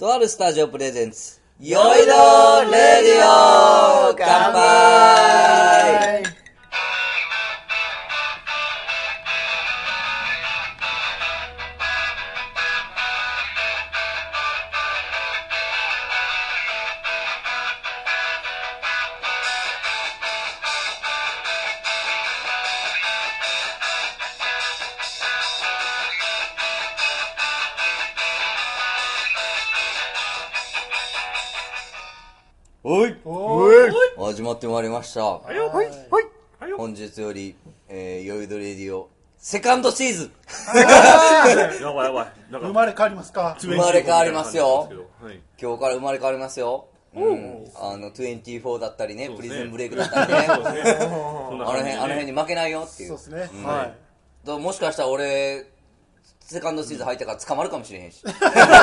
とあるスタジオプレゼンツよいどレディオ乾杯。おい始まってまいりました。本日より、よいどレディオセカンドシーズンやばいなんか生まれ変わりますか。 生まれ変わりますよ。 はい、 今日から生まれ変わりますよ。24だったりね、プリズンブレイクだったりね、あの辺に負けないよっていう。 そうですね。 はい。もしかしたら俺セカンドシーズン入ったから捕まるかもしれへんし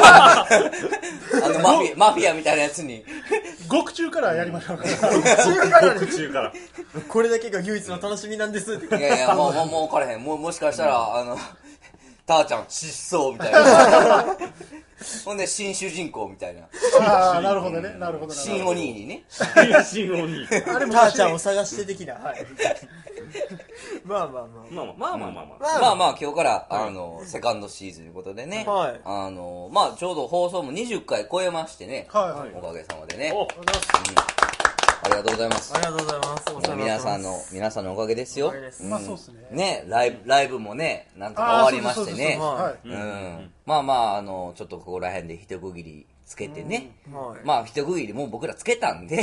マフィアみたいなやつに獄中からやりましょうか。 獄中からこれだけが唯一の楽しみなんですって。 いやもう分からへん。もしかしたらターちゃん失踪みたいなほんで新主人公みたいな。 ああ、なるほどね。なるほど。 新お兄にね。 新鬼。 ターちゃんを探して的な。はい。まあ今日からセカンドシーズンということでね。 はい。 ちょうど放送も20回超えましてね。 はい。 おかげさまでね。 ありがとうございます。 ありがとうございます。 ありがとうございます。 皆さんのおかげですよ。 まあそうですね。 ね、ライブもね、なんとか終わりましてね。ちょっとここら辺で一区切りつけてね。一区切りもう僕らつけたんで。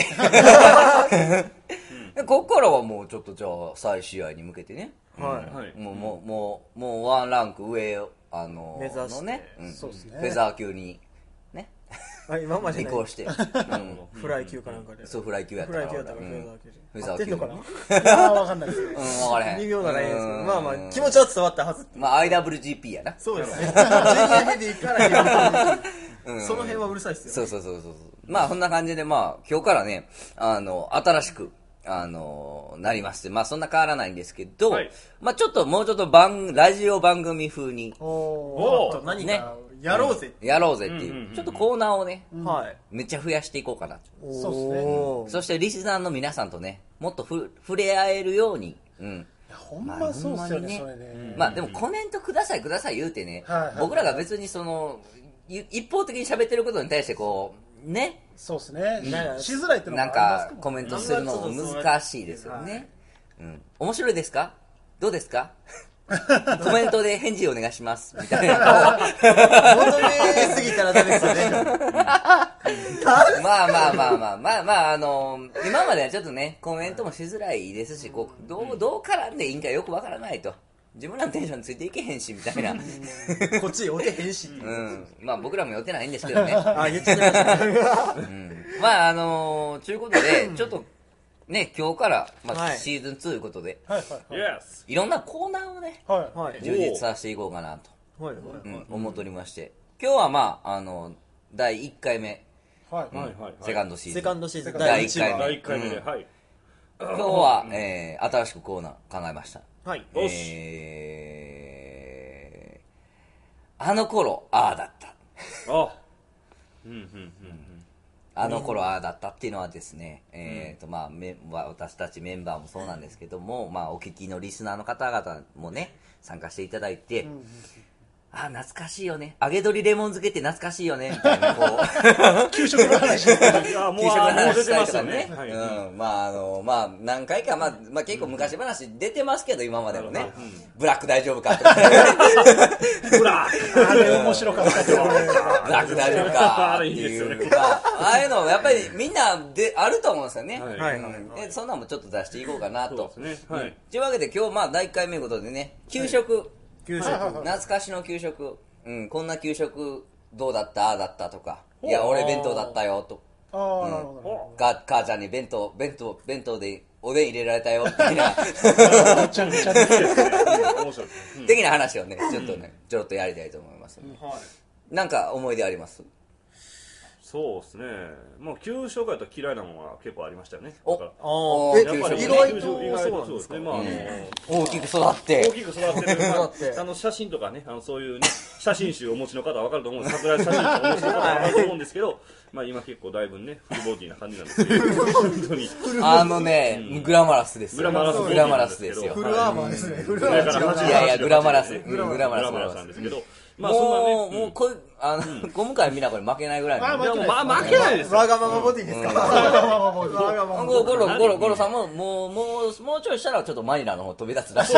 ここからはもうちょっとじゃあ再試合に向けてね。もうワンランク上目指してね。 そうですね。 フェザー級にね。 今まで移行して。 フライ級かなんかで。 そうフライ級やったから。 フェザー級。 フェザー級。 合ってんのかな？ わかんないです。 分からへん。 微妙なラインですけど、気持ちは伝わったはず。 IWGP やな。 そうですね。ジュニアヘビーからその辺はうるさいっすよ。 そう。そんな感じで今日からね、新しくなりまして、そんな変わらないんですけど、もうちょっとラジオ番組風に何かやろうぜっていう、ちょっとコーナーをね、めっちゃ増やしていこうかなと。 そうですね。 そしてリスナーの皆さんとね、もっと触れ合えるように、 ほんまそうっすよね、それね。 でもコメントください言うてね、僕らが別に一方的に喋ってることに対してこうね、 そうですね。しづらいってのもありますなんかコメントするのも難しいですよね。面白いですか？どうですか？コメントで返事お願いしますみたいな。 求めすぎたらダメですよね。 今まではちょっとねコメントもしづらいですし、どう絡んでいいんかよくわからないと。自分らのテンションついていけへんしみたいな。 こっち寄てへんし。 僕らも寄ってないんですけどね。 言っちゃいましたね。 ということでちょっとね、今日からシーズン2ということで、いろんなコーナーをね、充実させていこうかなと思っておりまして、今日は第1回目、セカンドシーズン第1回目で、今日は新しくコーナー考えました。あの頃ああだった。あの頃ああだったっていうのはですね、私たちメンバーもそうなんですけども、お聞きのリスナーの方々もね参加していただいて、懐かしいよね、揚げ鶏レモン漬けって懐かしいよねみたいな、こう給食の話給食の話したりとかね、何回か結構昔話出てますけど、今までもね、ブラック大丈夫かとかブラックあれ面白かったけどね。 ブラック大丈夫かっていう、ああいうのやっぱりみんなであると思うんですよね。そんなのもちょっと出していこうかなと。というわけで今日第1回目ということでね、給食懐かしの給食、こんな給食どうだった、ああだったとか、いや俺弁当だったよと、母ちゃんに弁当でおでん入れられたよみたいな的な話をねちょっとやりたいと思います。なんか思い出あります？ そうですね。もう給食やったら嫌いなものは結構ありましたよね。 おやっぱり意外とそうですね。まあ大きく育って大きく育ってる。写真とかね、そういうね、写真集をお持ちの方は分かると思うんです。桜写真集をお持ちの方は分かると思うんですけど、まあ今結構だいぶね、フルボディな感じなんですけど、本当に。 グラマラスですよ。 グラマラスですよ。 フルアーマーですね。フルアーマー。 いやいや、グラマラス。 グラマラスなんですけど、まあもうこうゴム界みんなこれ負けないぐらいの。 負けないですよ。 わがままボディですか。わがままボディ。 ゴロさんももうちょいしたらちょっとマニラの方飛び立つらしい。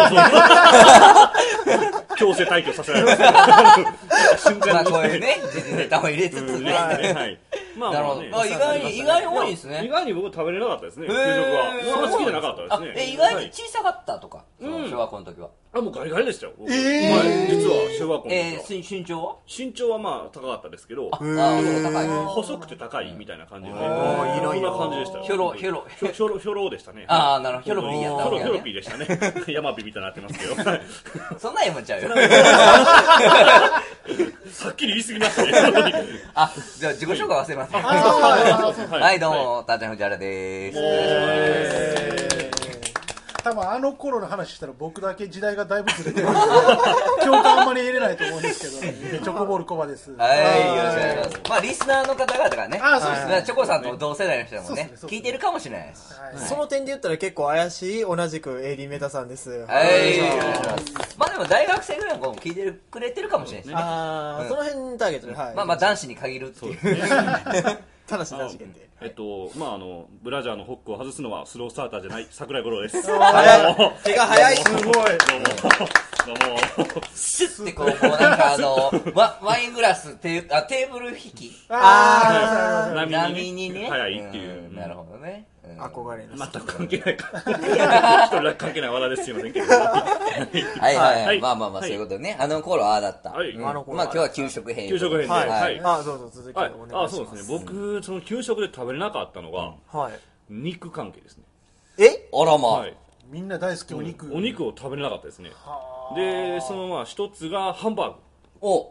強制退去させられます瞬間に。 こういうね、ネタも入れつつね。 まあなるほど。意外に多いですね。 意外に僕食べれなかったですね。給食は。あんま好きじゃなかったですね。 意外に小さかったとか。小学校の時は。 もうガリガリでしたよ。実は小学校の時は。身長は？ 身長はまあ高かったですけど、細くて高いみたいな感じで、そんな感じでしたよ。 ひょろでしたね。 なるほど。ヒョロピーやったわけヒョロピーでしたね。ヤマピーみたいになってますけど。 そんなんやもんちゃうよ。 はっきり言い過ぎましたね。 じゃあ自己紹介忘れます。はい、どうも、たーちゃん藤原でーす。 多分あの頃の話したら僕だけ時代がだいぶずれてるんで共感あんまり得れないと思うんですけど、チョコボールコバです。 はい、よろしくお願いします。まあリスナーの方々がね、 そうですね、チョコさんと同世代の人もね、聞いてるかもしれないです。 その点で言ったら結構怪しい同じく AD メタさんです。 はい、よろしくお願いします。まあでも大学生ぐらいの子も聞いてくれてるかもしれないですね。 その辺ターゲットで、 まあ男子に限るっていう。 ただし男子限定。 まあブラジャーのホックを外すのはスロースターターじゃない桜井五郎です。 早い。手が早い。すごい。 どうも。 シュッてこう、もうなんかワイングラス、テーブル引き。波にね。 早いっていう。 なるほどね。 憧れの。 全く関係ないか。一人だけ関係ない話題です。すいませんけど。 はい。まあ、そういうことでね。あの頃だった。まあ今日は給食編。 給食編で。はい。 どうぞ続きお願いします。 そうですね。僕、その給食で食べれなかったのが、肉関係ですね。 あらまあ。 みんな大好きお肉。 お肉を食べれなかったですね。で、その一つがハンバー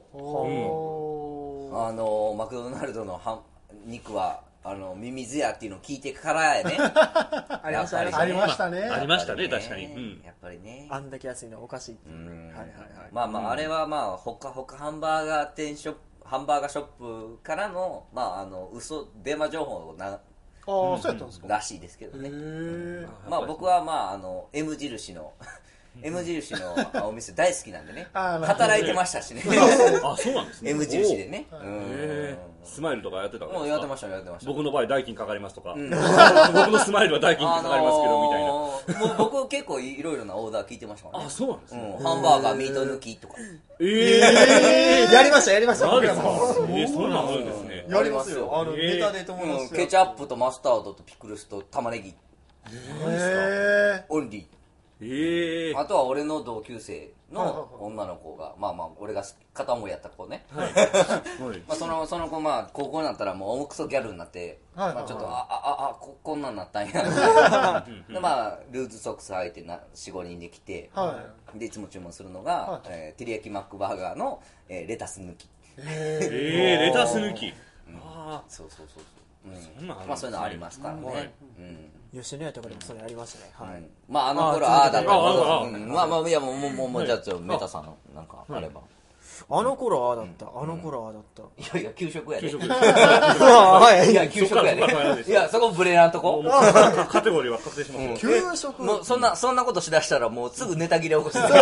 グ。マクドナルドの肉は、ミミズやっていうのを聞いてからやね。 ありましたね。 ありましたね、確かに。 やっぱりね。 あんだけ安いのおかしい。 まあ、あれはまあ、ほかほかハンバーガーショップからの、まあ、デマ情報をそうやったんですからしいですけどね。まあ僕はまあM 印のお店大好きなんでね、働いてましたしね。 そうなんですね。 M 印でね。 スマイルとかやってたんですか？ やってました。 僕の場合代金かかりますとか、僕のスマイルは代金かかりますけどみたいな。 もう僕結構いろいろなオーダー聞いてましたからね。 そうなんですね。 ハンバーガーミート抜きとか。 やりました。 そうなんですね。 やりますよ。ネタで友達ケチャップとマスタードとピクルスと玉ねぎオンリー。あとは俺の同級生の女の子が、まあ俺が片思いやった子ね。その子高校になったらもう重くそギャルになって、ちょっとこんなんなったんや。でルーズソックス履いて4、5人で来て、でいつも注文するのが照り焼きマックバーガーのレタス抜き。 レタス抜き。 そう。まあそういうのありますからね。 吉野家とかでもそれありましたね。 まああの頃だったまあいやもうじゃあメタさんのなんかあれば。 あの頃だった。 いや給食やで。 給食いや給食やで。いやそこブレなとこ。 カテゴリーは確定します。 給食。 もうそんなことしだしたらもうすぐネタ切れ起こす。今日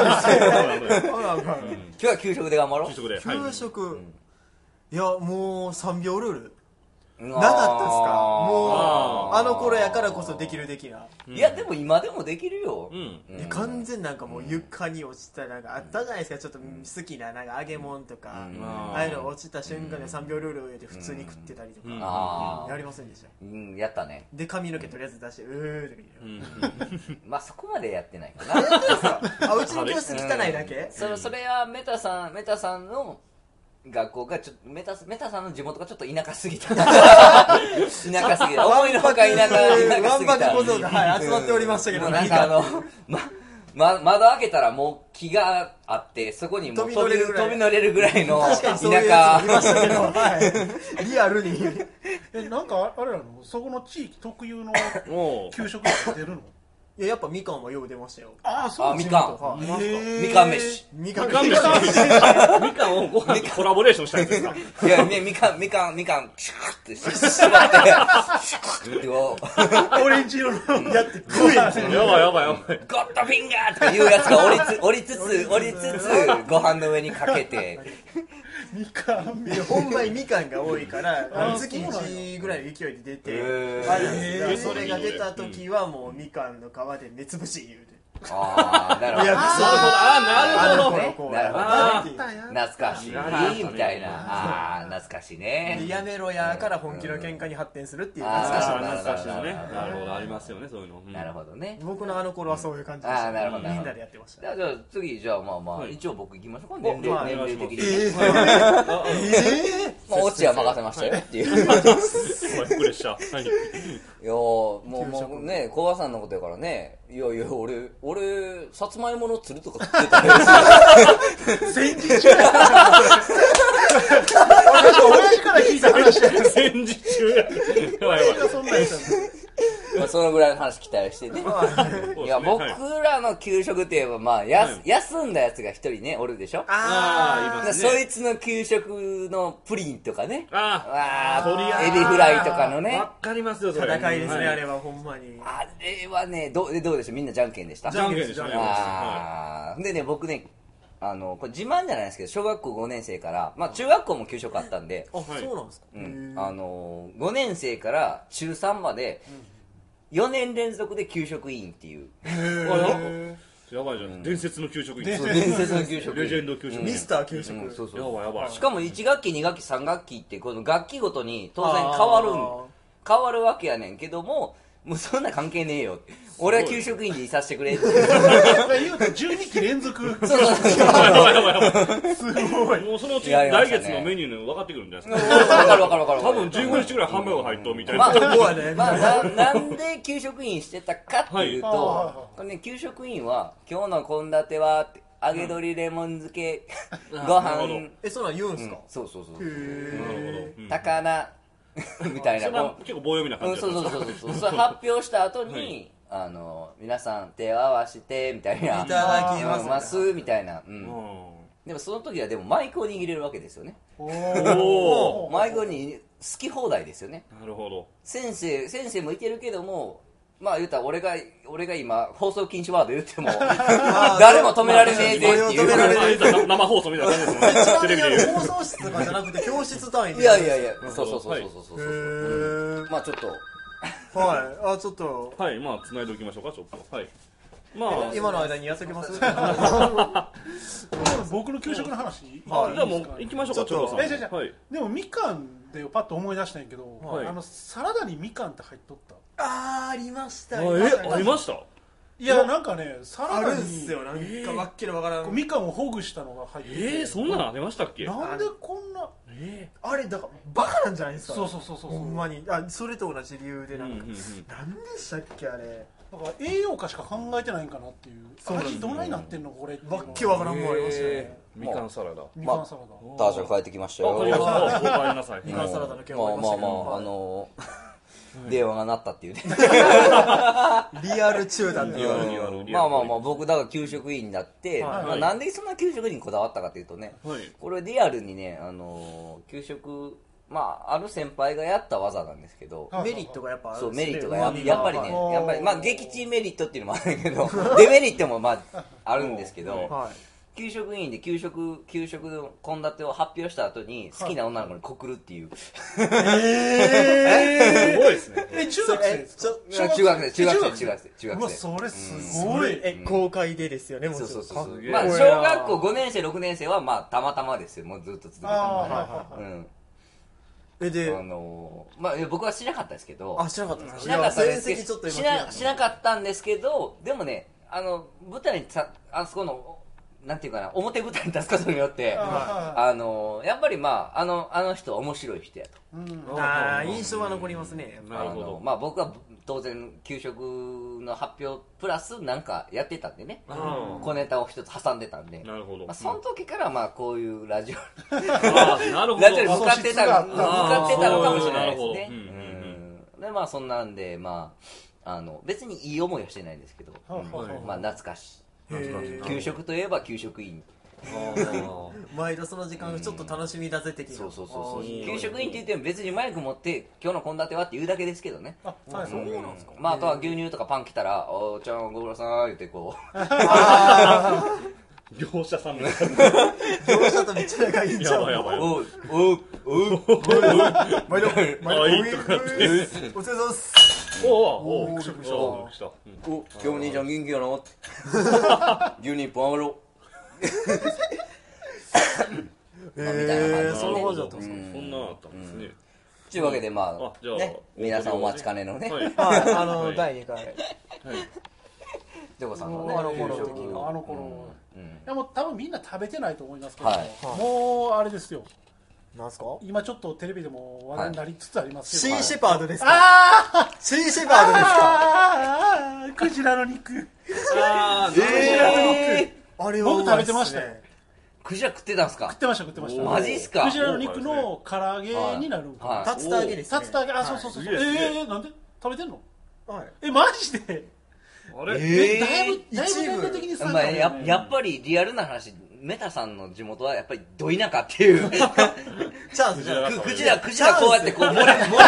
は給食で頑張ろう。 給食。いやもう3秒ルール。なかったですか？もうあの頃やからこそできる的な。 いやでも今でもできるよ。 完全なんかもう床に落ちたなんかあったじゃないですか。ちょっと好きななんか揚げ物とかああいうの落ちた瞬間で3秒ルールを入れて普通に食ってたりとかやりませんでした？ やったね。 で髪の毛とりあえず出してまあそこまでやってないかな。 やってんですか？うちの教室汚いだけ？ それはメタさんの学校がメタさんの地元がちょっと田舎すぎた。思いのほか田舎すぎた。 わんぱく小僧が集まっておりましたけど、 なんか窓開けたらも木があってそこにもう飛び乗れるぐらいの田舎リアルになんかあれなのそこの地域特有の給食が出るのいや、やっぱみかんはよう出ましたよ。 ああ、そうみかん。みかん飯。 みかん飯。みかんをご飯とコラボレーションしたいんですか？ いや、ね、みかん、シューって縛って、シューってオレンジ色のやって食えやばい。ゴッドフィンガーとかいうやつが折りつつ、ご飯の上にかけて。 みかんほんまにみかんが多いから月1ぐらいの勢いで出てそれが出た時はもうみかんの皮で目つぶし言うてああ、なるほど。なるほど。懐かしい。みたいな。ああ、懐かしいね。 やめろやから本気の喧嘩に発展するっていう懐かしいね。なるほど、ありますよね、そういうの。 なるほどね。 僕のあの頃はそういう感じでした。 なるほど。 みんなでやってました。 じゃあ次、じゃあまあ、一応僕行きましょうか。年齢的に。オチは任せましたよっていう。 プレッシャー。 いやもうね、小川さんのことやからね、いや俺さつまいものつるとか食ってたら戦時中や親父から聞いた話や戦時中やそのぐらいの話期待してね。いや、僕らの給食って言えば、まあ、休んだやつが一人ね、おるでしょ。そいつの給食のプリンとかね。エビフライとかのね。 わかりますよ、それ。 戦いですね、あれはほんまに。 あれはね、どうでしょう、みんなじゃんけんでした。 じゃんけんでしたね。 でね、僕ね、これ自慢じゃないですけど、小学校5年生から、まあ中学校も給食あったんで、 そうなんですか。 5年生から中3まで、4年連続で給食委員っていう。 やばいじゃん。伝説の給食委員。 伝説の給食委員。 レジェンド給食委員。 ミスター給食。 やばい。 しかも1学期、2学期、3学期って、この学期ごとに当然変わるわけやねんけども、もうそんな関係ねえよ。俺は給食委員でいさせてくれって。言うと12期連続。 そう。 すごい。 もうそのうち来月のメニューの分かってくるんじゃないですか。分かる。 多分15日ぐらいハンバーガー入っとみたいな。 なんで給食委員してたかっていうと、給食委員は今日の献立は揚げ鶏レモン漬けご飯。 そんなん言うんすか？ そう。高菜。みたいな。 結構棒読みな感じ。 そう。それ発表した後に、皆さん手を合わせて、みたいな。 いただきますみたいな。でもその時はでもマイクを握れるわけですよね。マイクに好き放題ですよね。 なるほど。 先生もいてるけども、まあ言ったら俺が今放送禁止ワード言っても誰も止められねえぜっていう生放送みたいな感じですもんね。テレビで放送室とかじゃなくて教室単位で。 いやそうまあちょっとちょっとまあ繋いでおきましょうか、ちょっと。 今の間にやっときます。 僕の給食の話。 じゃあもう行きましょうか、ちょっと。 でもみかんでパッと思い出したんやけど、サラダにみかんって入っとった。 ありました。 ありました。 いやなんかねサラダになんかわっきのわからんみかんをほぐしたのが入ってて。 そんなのありましたっけ？ なんでこんなあれだからバカなんじゃないですか。 そうほんまにそれと同じ理由でなんでしたっけあれ。 だから栄養価しか考えてないんかなっていう。味どないなってんのこれ。 わっけわからんもんありましたね。 みかんサラダ。 みかんサラダ。 タージャ変えてきましたよ。 お帰りなさい。 みかんサラダの今日もありましたけど。 電話が鳴ったっていうね。 リアル中だね。 まあ僕だから給食委員になって、なんでそんな給食にこだわったかというとね、これリアルにね、給食、ある先輩がやった技なんですけど、 メリットがやっぱある。 そう、メリットがやっぱりね、撃沈メリットっていうのもあるけど、デメリットもあるんですけど、給食委員で給食の献立を発表した後に好きな女の子に告るっていう。 すごいですね。 中学生ですか？ 中学生。 うわ、それすごい。 公開でですよね、もちろん。 そう。小学校5年生、6年生はたまたまですよ。もうずっと続けて僕はしなかったですけど。 しなかったですか？ しなかったですけど。しなかったんですけど、でもね、舞台にあそこのなんていうかな、表舞台に立つことによって、やっぱりまあ、あの人は面白い人やと。 印象は残りますね。 なるほど。 まあ僕は当然、給食の発表プラスなんかやってたんでね、小ネタを一つ挟んでたんで、 なるほど。 まあその時からまあこういうラジオ、 なるほど。 ラジオに向かってたのかもしれないですね。で、まあそんなんで、まあ、別にいい思いはしてないんですけど、まあ懐かしい。給食といえば給食委員。 毎度その時間ちょっと楽しみだぜ的な。 そう給食委員って言っても別にマイク持って今日の献立はって言うだけですけどね。 そうなんですか。 まああとは牛乳とかパン来たらおーちゃんご苦労さん言ってこう業者さんみたいな。業者とめっちゃ仲いいんちゃう。 やばいお毎度お疲れ様です。 お今日も兄ちゃん元気やなって牛乳パンあろみたいな感じでそんな感じだったんですか。 そんなあったんですね。 というわけでまあね皆さんお待ちかねのね第2回ジョコさんのねあの頃いやもう多分みんな食べてないと思いますけどもうあれですよ。 なんすか。 今ちょっとテレビでも話題になりつつありますけど、シーシェパードですか。シーシェパードですか。 クジラの肉。 クジラの肉。 あれ僕食べてましたよ。 クジラ食ってたんすか。 食ってました。 マジっすか。 クジラの肉の唐揚げになるんか。 竜田揚げですね。 竜田揚げ、あ、そう。なんで食べてんの。 はい。 マジで。 あれ。 だいぶ年齢的に差があるよね。 やっぱりリアルな話。メタさんの地元はやっぱりど田舎っていうチャンスじゃん。 クジラこうやってこう漏れ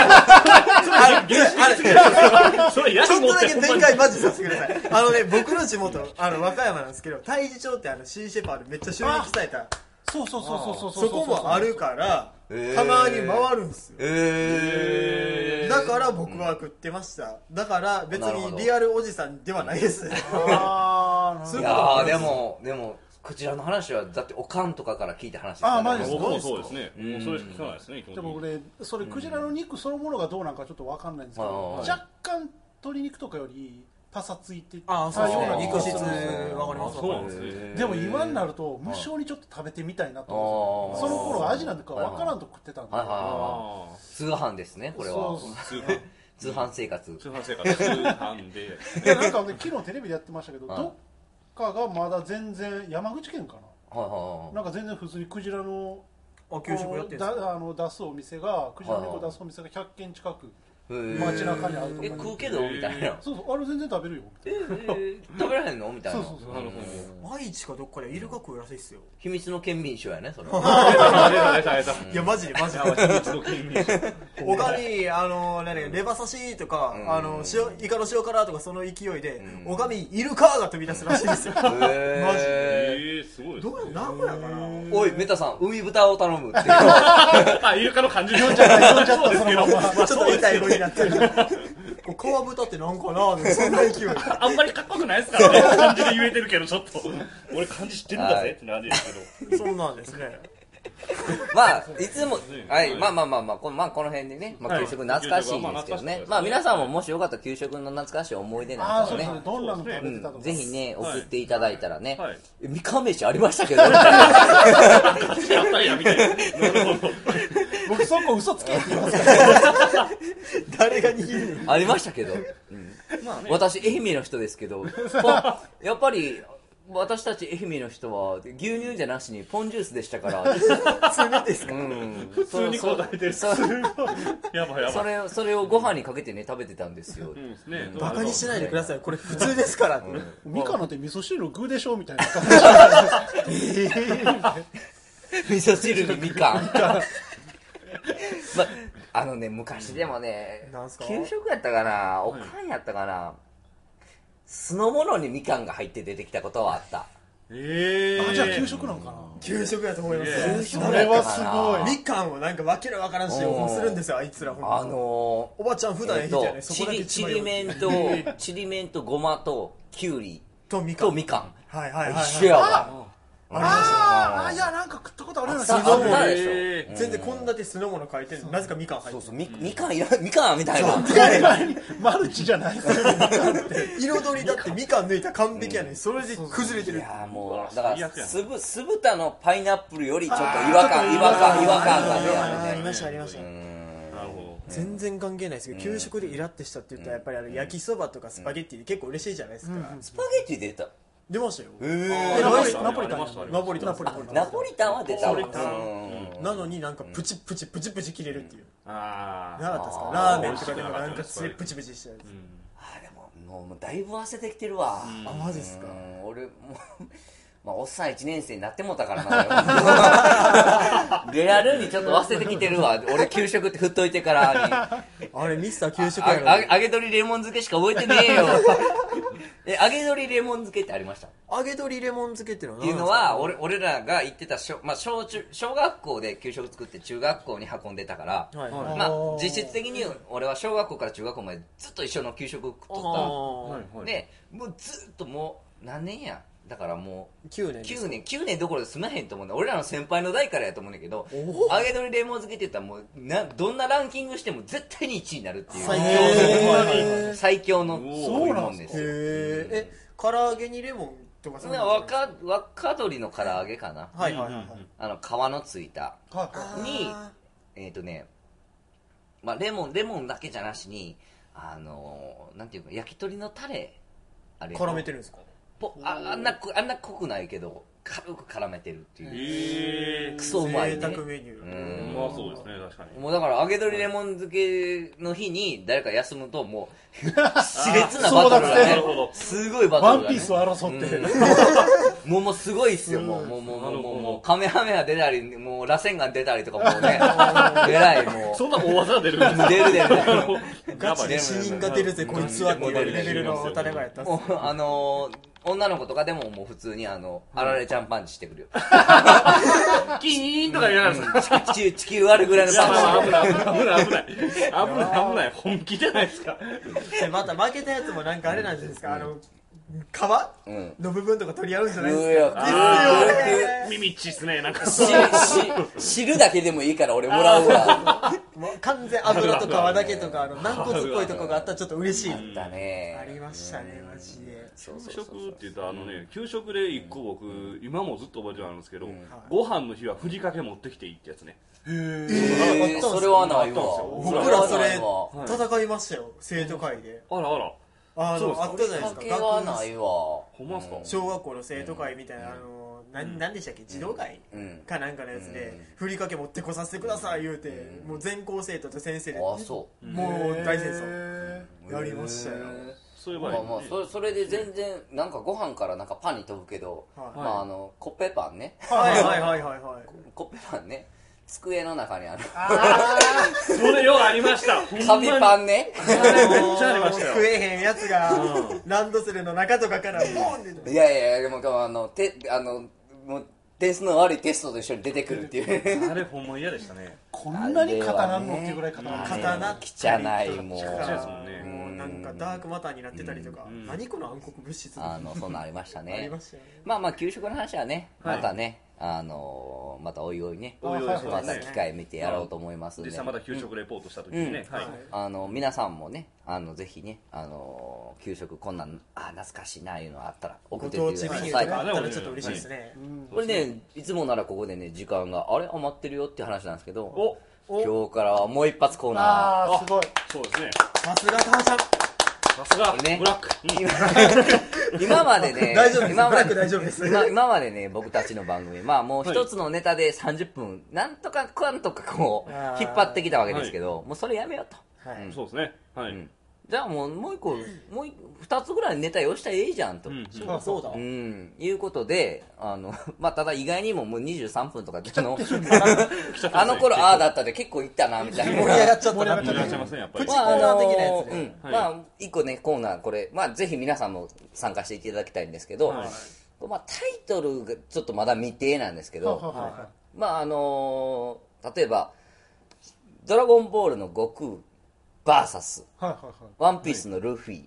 ちょっとだけ弁解マジさせてください。僕の地元和歌山なんですけど、太地町ってシーシェパーでめっちゃ収益された。 そうそこもあるからたまに回るんですよ。だから僕は食ってました。だから別にリアルおじさんではないです。いやでもこちらの話はだっておかんとかから聞いた話ですから。 マジですか。 僕もそうですね。もうそれしか聞かないですね。 でも俺それクジラの肉そのものがどうなんかちょっと分かんないんですけど、若干鶏肉とかよりパサついてたような肉質分かります。 そうなんですね。 でも今になると無性にちょっと食べてみたいなと思って、その頃味なんか分からんと食ってたんで。 通販ですねこれは。通販生活。 通販で。 なんか昨日テレビでやってましたけど、どっかがまだ全然山口県かな。なんか全然普通にクジラの給食やってるんですか。 出すお店がクジラの肉を出すお店が100軒近く街中にあるとか。 食うけどみたいな。 そうあれ全然食べるよ。 食べられへんのみたいな。 そうなるほど。愛知かどっかでイルカ食うらしいっすよ。 秘密の県民賞やねそれ。 いやマジで秘密の県民賞。他にレバ刺しとかイカの塩辛とかその勢いで他にイルカが飛び出すらしいですよ。マジすごい。 どうなんやかな。 おいメタさん海豚を頼むって。 イルカの感じ読んじゃったそのまま。 ちょっと痛い声になってる。川豚ってなんかなそんな勢い。 あんまりかっこよくないですからね。漢字で言えてるけどちょっと俺漢字知ってるんだぜって感じですけど。そうなんですね。 まあいつもこの辺でね給食懐かしいんですけどね。まあ皆さんももしよかったら給食の懐かしい思い出なんかをねぜひね送っていただいたらね。みかん飯ありましたけど。 僕そこ嘘つけって言いますから。 誰が握る。 ありましたけど。私愛媛の人ですけどやっぱり。私たち愛媛の人は牛乳じゃなしにポンジュースでしたから。 普通にですか。 普通に答えてる。やばい。 それをご飯にかけてね食べてたんですよ。 バカにしないでください。これ普通ですから。 ミカなんて味噌汁の具でしょみたいな。 味噌汁にみかん。昔でもね給食やったかなおかんやったかな。酢の物にみかんが入って出てきたことはあった。 じゃあ給食なのかな。 給食やと思います。 それはすごい。 みかんをなんかわけのわからんしようするんですよあいつら。おばちゃん普段やじゃね。 ちりめんとごまときゅうりとみかん。 はい。 一緒やわ。 ああ、いや、なんか食ったことあるようなあったでし全然献立酢の物書いてるのなぜかみかん入ってる。 そうそう、みかんみかんみたいな。 マルチじゃないですよ。 彩りだってみかん抜いたら完璧やねん。それで崩れてる。 いやもうだから酢豚のパイナップルよりちょっと違和感がねありましたありました。全然関係ないですけど、給食でイラってしたって言ったらやっぱり焼きそばとかスパゲッティで結構嬉しいじゃないですか。 スパゲッティ出た。 出ましたよ。 ナポリタンは出た。 なのになんかプチプチ切れるっていう。なかったですか。ラーメンとかでもなんかプチプチしたやつ。 でももうだいぶ汗できてるわ。 マジですか。 俺もまあおっさん1年生になってもたからな。リアルにちょっと忘れてきてるわ。俺給食って振っといてからに。 あれミスター給食やろ。 揚げ鶏レモン漬けしか覚えてねえよ。揚げ鶏レモン漬けってありました？ 揚げ鶏レモン漬けっていうのはっていうのは俺らが行ってた小学校で給食作って中学校に運んでたから、まあ実質的に俺は小学校から中学校までずっと一緒の給食を食っとった。でもうずっともう何年やだからもう9年どころで済まへんと思うんだ。俺らの先輩の代からやと思うんだけど、揚げ鶏レモン漬けって言ったらもうどんなランキングしても絶対に1位になるっていう最強のそういうもんですよ。 唐揚げにレモンとか若鶏の唐揚げかな。皮のついたにまあレモンだけじゃなしになんていうか焼き鳥のタレあれ絡めてるんですか。 あんな濃くないけど軽く絡めてるっていう、クソうまいね。 贅沢メニュー。 まあそうですね、確かに。 もうだから揚げ鶏レモン漬けの日に誰か休むともう熾烈なバトルがね、すごいバトルがね、 ワンピースを争ってもうすごいっすよ。もうカメハメハ出たり、もう螺旋岩出たりとかもうね、えらいもうそんな大技出るガチで死人が出るぜこいつはっていうレベルのタレがやったっす。 女の子とかでももう普通にあられちゃんパンチしてくるよ。 キーンとか言いながら地球割るぐらいのパンチ。 危ない本気じゃないですか。 また負けたやつもなんかあれなんですか、皮の部分とか取り合うんじゃないですか。 耳っちっすね、なんか汁だけでもいいから俺もらうわ。 完全油と皮だけとか軟骨っぽいとこがあったらちょっと嬉しい。 あったね。 ありましたね、マジで。 給食って言ったら給食で一個僕今もずっと覚えてるんですけど、ご飯の日はふりかけ持ってきていいってやつね。 それはないわ。 僕らそれ戦いましたよ、生徒会で。 あらあったじゃないですか。 ふりかけはないわ。 ほんまっすか。 小学校の生徒会みたいな何でしたっけ、児童会かなんかのやつでふりかけ持ってこさせてください言うて、もう全校生徒と先生でもう大戦争やりましたよ。 それで全然なんかご飯からなんかパンに飛ぶけど、コッペパンね、コッペパンね、机の中にそれようありました。 カビパンね、 めっちゃありましたよ。 食えへんやつがランドセルの中とかからボンって。 いやでももう点数の悪いテストと一緒に出てくるっていう。 あれほんま嫌でしたね。 こんなに刀んのっていうぐらい刀汚いもう。 なんかダークマターになってたりとか、何この暗黒物質。 そんなんありましたね。まあ給食の話はね、またね、またおいおいね、また機会見てやろうと思いますんで。 実際また給食レポートした時にね、 皆さんもね、ぜひね、給食こんなん懐かしいないうのあったら送ってください。 ご当地メニューとかあったらちょっと嬉しいですね。 これね、いつもならここでね、時間が余ってるよっていう話なんですけど、今日からはもう一発コーナー。すごい。 そうですね。 さすが母ちゃん。 さすがブラック。 今までね、 大丈夫です。ブラック大丈夫です。 今までね、僕たちの番組、まあもう一つのネタで30分、なんとかこう、引っ張ってきたわけですけど、もうそれやめようと。 そうですね。はい。 じゃあもう2つぐらいネタ用意したらええじゃんと。 そうだ。 いうことで、まあただ意外にももう23分とかあの頃ああだったで結構いったなみたいな。 盛り上がっちゃったな。 盛り上がっちゃいますね、やっぱり。 プチコーナー的なやつね。 まあ一個ね、コーナーこれ、まあぜひ皆さんも参加していただきたいんですけど、まあタイトルがちょっとまだ未定なんですけど、まあ例えば、ドラゴンボールの悟空、バーサス、ワンピースのルフィ、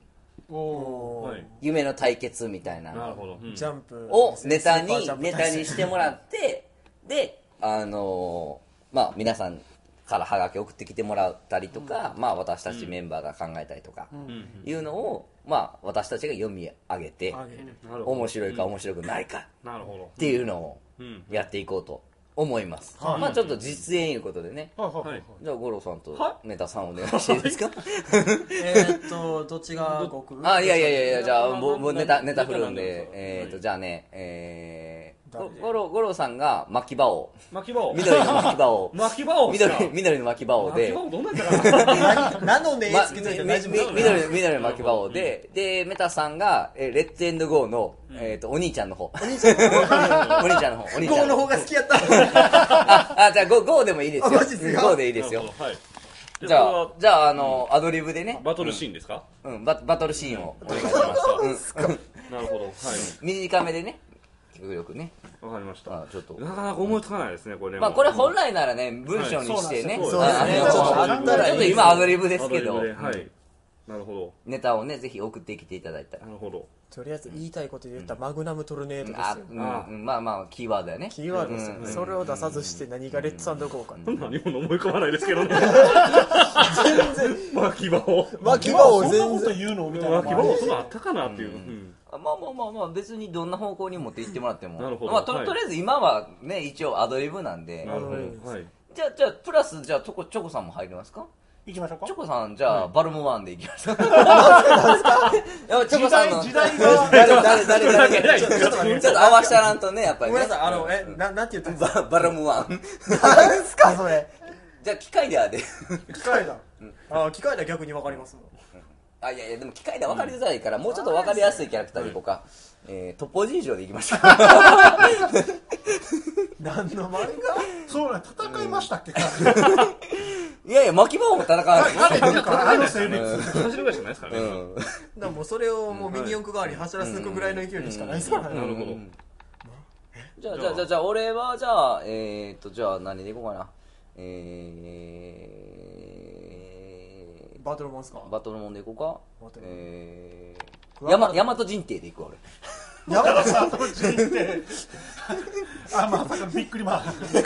夢の対決みたいなジャンプをネタにしてもらって、でまあ皆さんからハガキ送ってきてもらったりとか、まあ私たちメンバーが考えたりとかいうのを、まあ私たちが読み上げて、面白いか面白くないかっていうのをやっていこうと思います。まあちょっと実演いうことでね。じゃあ五郎さんとネタさんお願いしていいですか。 どっちが僕？ いやじゃあもうネタ振るんで、じゃあね、五郎さんが巻き場を緑の巻き場を緑の巻き場をで何のねつけといて大丈夫？ 緑の巻き場をでメタさんがレッツエンドゴーのお兄ちゃんの方ゴーの方が好きやった。 じゃあゴーでもいいですよ。ゴーでいいですよ。じゃあアドリブでね。 バトルシーンですか？ バトルシーンをお願いします。 なるほど。 短めでね。極力ね。 わかりました。 ちょっとなかなか思いつかないですね、これね。 まあこれ本来ならね、文章にしてね。ちょっと今アドリブですけど。はい。 なるほど。 ネタをね、ぜひ送ってきていただいたら。 なるほど。 とりあえず言いたいことで言ったらマグナムトルネードですよ。 まあキーワードやね。 キーワードですよ。それを出さずして何がレッツ&ゴーか。 何も思い込まないですけどね。全然巻き場を全然言うのみたいな。 巻き場をそのあったかなっていう。 まあ別にどんな方向に持っていってもらっても。まあとりあえず今はね、一応アドリブなんで。じゃあプラスじゃあチョコさんも入りますか？ 行きましょうか。 チョコさんじゃあバルム1で行きましょう。チョコさんの時代が誰ちょっと合わしたらんとね、やっぱりね。 ごめんなさい、なんて言ったんですか？ バルム1。 なんすかそれ。 じゃあ機械であで。 機械だ。機械だ逆にわかります。 いやでも機械で分かりづらいから、もうちょっと分かりやすいキャラクターでいこうか。トッポジージョでいきましょう。 何の漫画？ そうだ、戦いましたっけか。 いや巻き場も戦わない。 あの生物。 走るぐらいしかないですからね。 だからもうそれをもうミニ四駆代わりに走らせていくぐらいの勢いでしかないですからね。 なるほど。 じゃあ俺はじゃあじゃあ何でいこうかな。 バトルモンですか？ バトルモンでいこうか。大和人帝でいくわ俺。 大和人帝。まさかびっくりマー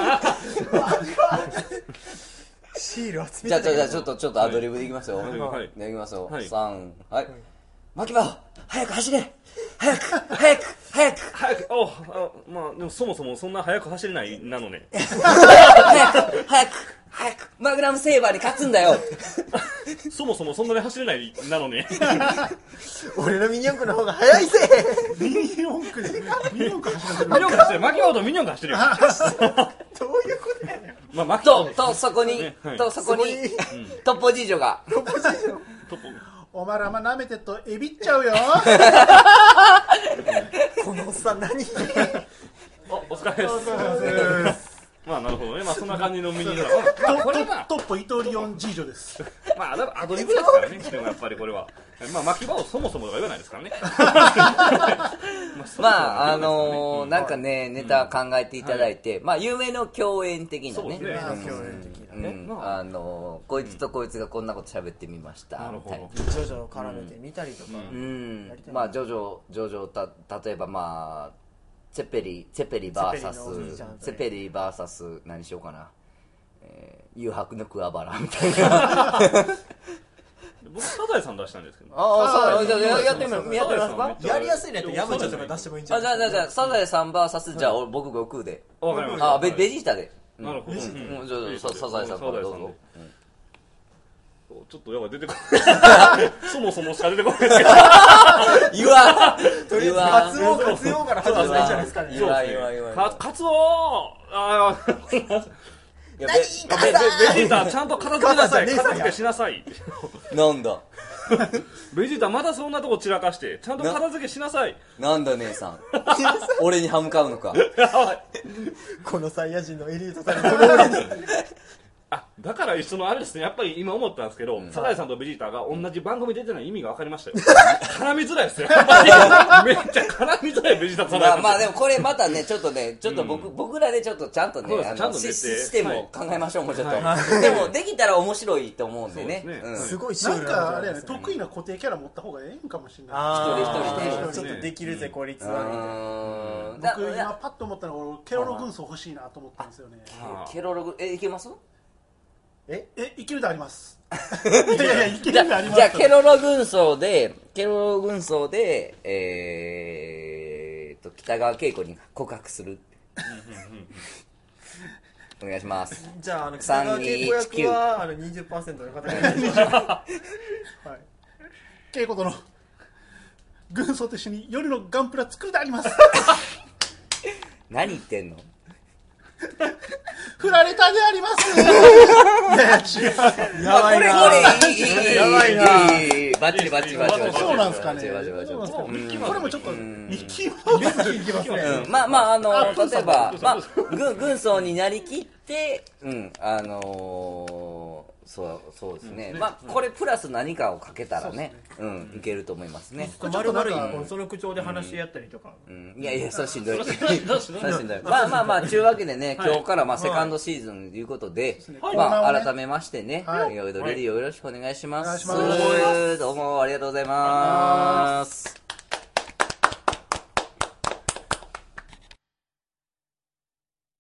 ク。 シール集めじゃあちょっとアドリブでいきますよ。 はい。 いきますよ。3、はい。牧場早く走れ。早く。 まあでもそもそもそんな速く走れないなのね。 早くマグナムセーバーに勝つんだよ。 そもそもそんなに走れないなのね。 俺のミニ四駆の方が速いぜ。 ミニ四駆走らせる。 ミニ四駆走ってる。巻き場とミニ四駆走ってるよ。 どういうことやねん。 まあとそこにトッポジージョが。 お前ら舐めてっとエビっちゃうよ。 このおっさん何？ お疲れです。まあなるほどね。まあそんな感じのミニドラマ。これはトップ伊藤リオンジージョです。 まあアドリブですからね。でもやっぱりこれはまあ巻き場をそもそもとか言わないですからね。 まあなんかねネタ考えていただいて、まあ夢の共演的なね。こいつとこいつがこんなこと喋ってみましたみたいな。 ジョジョを絡めてみたりとか。 まあジョジョ例えばまあ。ツェペリバーサス何しようかな、誘白の桑原みたいな。 僕サザエさん出したんですけど。 じゃあやってみますか。 やりやすいねって山ちゃんとか出してもいいんじゃない？ じゃあサザエさんバーサスじゃあ僕悟空で。 わかりました。 ベジータで。 なるほど。 じゃあサザエさんからどうぞ。 ちょっとやばい出てこない。そもそもしか出てこないですけど。 言わとりあえずカツオから始まるんじゃないですかね。 カツオベジータちゃんと片付けなさい。片付けしなさい。 なんだベジータまだそんなとこ散らかしてちゃんと片付けしなさい。 なんだ姉さん。俺に歯向かうのか。 このサイヤ人のエリートさんにこの俺に。 だから一緒のあれですね、やっぱり今思ったんですけど、酒井さんとベジータが同じ番組出てない意味が分かりましたよ。絡みづらいですよ。めっちゃ絡みづらいベジータさん。 まあでもこれまたね、ちょっと僕らでちょっとちゃんとね、システムを考えましょう、もうちょっと。でもできたら面白いと思うんでね。 すごいなんかあれやね、得意な固定キャラ持った方がええんかもしれない。 一人ちょっとできるぜ、こいつは。 僕今パッと思ったのはケロロ軍曹欲しいなと思ったんですよね。 ケロロ軍、いけます？ いけるであります。いやいけるであります。 じゃあケロロ軍曹で北川景子に告白する。お願いします。 じゃあ北川景子役は20% の方が景子殿、軍曹と一緒に夜のガンプラ作るであります。 何言ってんの？ 振られたであります。いや違う。 やばいな。 やばいな。バッチリ。 そうなんですかね。これもちょっとミッキーマウスいきますね。 まあ例えば軍曹になりきってそうですね。まあこれプラス何かをかけたらね、いけると思いますね。 丸々一本その口調で話し合ったりとか。 いやそれしんどい。まあというわけでね、今日からセカンドシーズンということで、まあ改めましてね、いろいろレディをよろしくお願いします。どうもありがとうございます。